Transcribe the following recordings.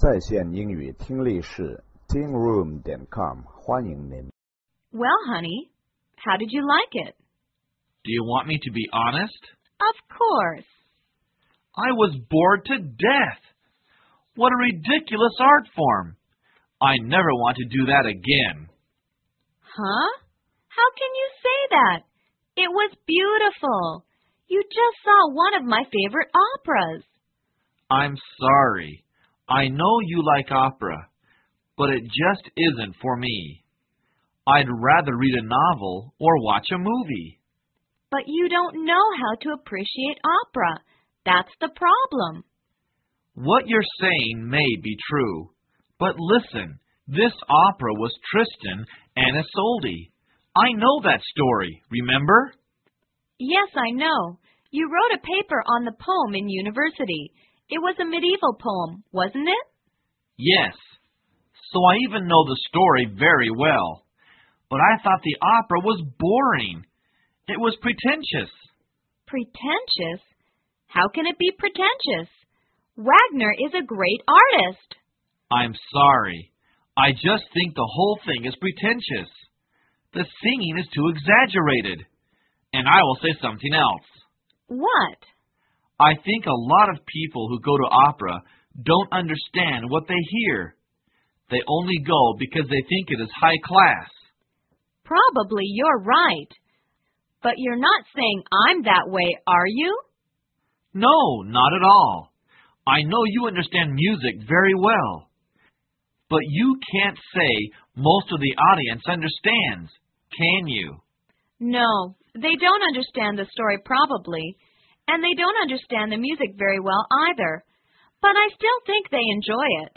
在线英语听力室 tingroom.com 欢迎您。 Well, honey, how did you like it? Do you want me to be honest? Of course. I was bored to death. What a ridiculous art form. I never want to do that again. Huh? How can you say that? It was beautiful. You just saw one of my favorite operas. I'm sorry. I know you like opera, but it just isn't for me. I'd rather read a novel or watch a movie. But you don't know how to appreciate opera. That's the problem. What you're saying may be true, but listen, this opera was Tristan and Isolde. I know that story, remember? Yes, I know. You wrote a paper on the poem in university. It was a medieval poem, wasn't it? Yes. So I even know the story very well. But I thought the opera was boring. It was pretentious. Pretentious? How can it be pretentious? Wagner is a great artist. I'm sorry. I just think the whole thing is pretentious. The singing is too exaggerated. And I will say something else. What? I think a lot of people who go to opera don't understand what they hear. They only go because they think it is high class. Probably you're right. But you're not saying I'm that way, are you? No, not at all. I know you understand music very well. But you can't say most of the audience understands, can you? No, they don't understand the story probably, and they don't understand the music very well either. But I still think they enjoy it.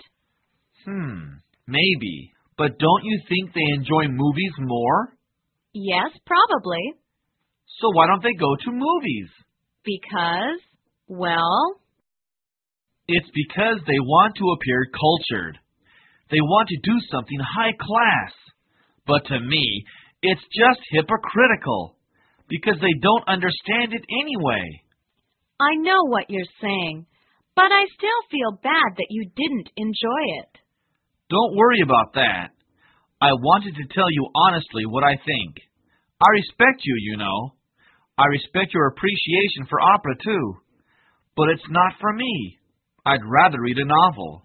Maybe. But don't you think they enjoy movies more? Yes, probably. So why don't they go to movies? Because, well... It's because they want to appear cultured. They want to do something high class. But to me, it's just hypocritical, because they don't understand it anyway. I know what you're saying, but I still feel bad that you didn't enjoy it. Don't worry about that. I wanted to tell you honestly what I think. I respect you, you know. I respect your appreciation for opera, too. But it's not for me. I'd rather read a novel.